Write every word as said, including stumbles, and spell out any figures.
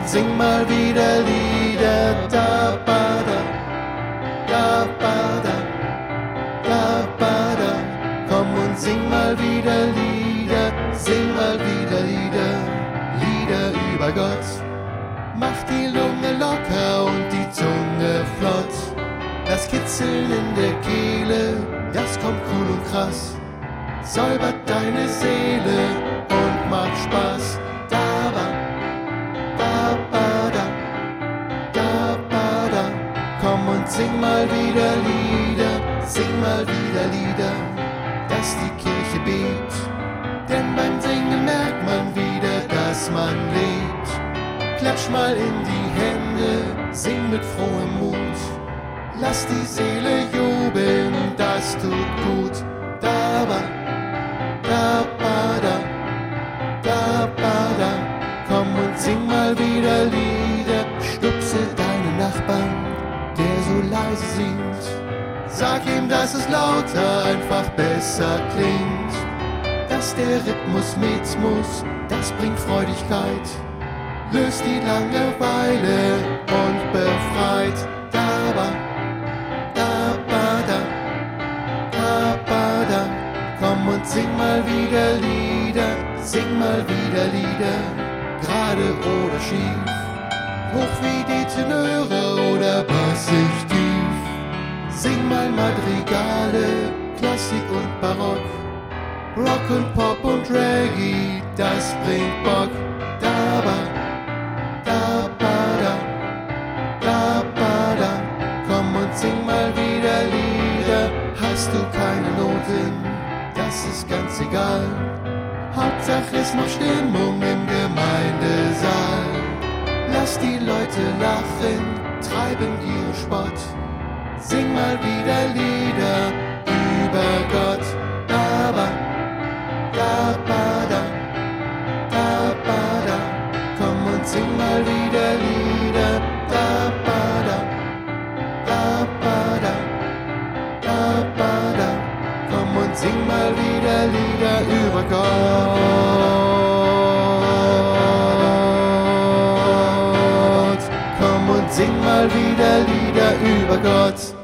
und sing mal wieder Lieder. Da, ba, da, da, ba, da, da, ba, da. Komm und sing mal wieder Lieder, sing mal wieder Lieder, Lieder über Gott. Mach die Lunge locker und die Zunge flott. Das Kitzeln in der Kehle, das kommt cool und krass. Säubert deine Seele und macht Spaß. Da, ba, da, ba, da, da, ba, da. Komm und sing mal wieder Lieder, sing mal wieder Lieder, dass die Kirche bebt. Denn beim Singen merkt man wieder, dass man lebt. Klatsch mal in die Hände, sing mit frohem Mut. Lass die Seele jubeln, das tut gut. Da, ba, da, ba, da, da, ba, da. Komm und sing mal wieder Lieder, stupse deinen Nachbarn, der so leise singt. Sag ihm, dass es lauter einfach besser klingt. Dass der Rhythmus mit muss, das bringt Freudigkeit. Löst die Langeweile und befreit. Da, ba, da, ba, da, da, ba, da. Komm und sing mal wieder Lieder, sing mal wieder Lieder, gerade oder schief, hoch wie die Tenöre oder bassig tief. Sing mal Madrigale, Klassik und Barock, Rock und Pop und Reggae, das bringt Bock. Da, ba, da, ba, da, da, ba, da. Komm und sing mal wieder Lieder, hast du keine Noten, das ist ganz egal. Hauptsache es macht Stimmung im Gemeindesaal. Lass die Leute lachen, treiben ihren Spott. Sing mal wieder Lieder über Gott. Da, ba, da, ba, da, da, ba, da. Komm und sing mal wieder Lieder. Da, ba, da, da, ba, da, da, ba, da. Komm und sing mal wieder Lieder über Gott. Komm und sing mal wieder Lieder über Gott.